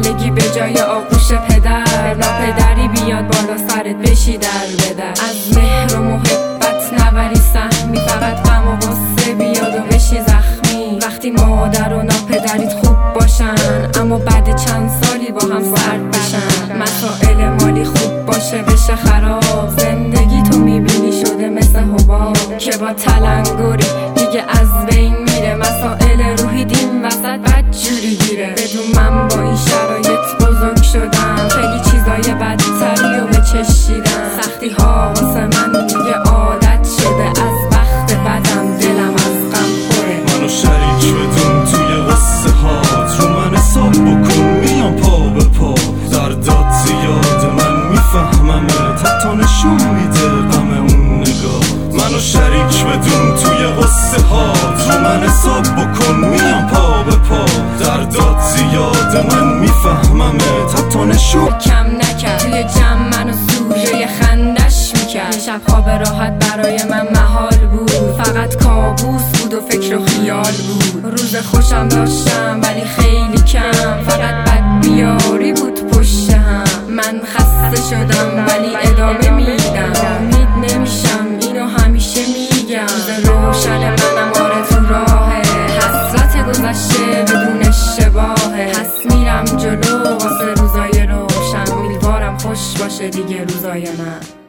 سالگی به جای آغوش پدر، ناپدری بیاد بالا سرت بشی در بدر. از مهر و محبت نبری سهمی، فقط غم و غصه بیاد و بشی زخمی. وقتی مادر و ناپدریت خوب باشن اما بعد چند سالی با هم سرد بشن. مسائل مالی خوب باشه بشه خراب، زندگی تو میبینی شده مثل حباب که با تلنگری دیگه از بین میره. مسائل روحی دین وسط بدجوری گیره. بدون من با این شرایط بزرگ شدم، خیلی چیزای بدتری رو به چشیدم. سختی ها واسه من دیگه عادت شده، از بخت بدم دلم از غم خوره. منو شریک بدون توی قصه هات، رو من حساب بکن میام پا به پا. دردات زیاده من میفهممه، حتی نشون میده غم اون نگاه. منو شریک بدون توی قصه هات، رو من حساب بکن میام پا به پا. دردات زیاده من میفهممه، حتی نشون کم نکرد توی جمع منو سوژه خندش میکرد. شب خواب راحت برای من محال بود، فقط کابوس بود و فکر و خیال بود. روز خوشم داشتم ولی خیلی کم، فقط بد بیاری بود پشت هم. من خسته شدم ولی ادامه میدم، امید نمیشم اینو همیشه میگم. روز روشن منم آره تو راهه، حسرت گذشته بدون اشتباهه. پس میرم جلو واسه روزای روشن، امیدوارم خوش باشه دیگه روزای من.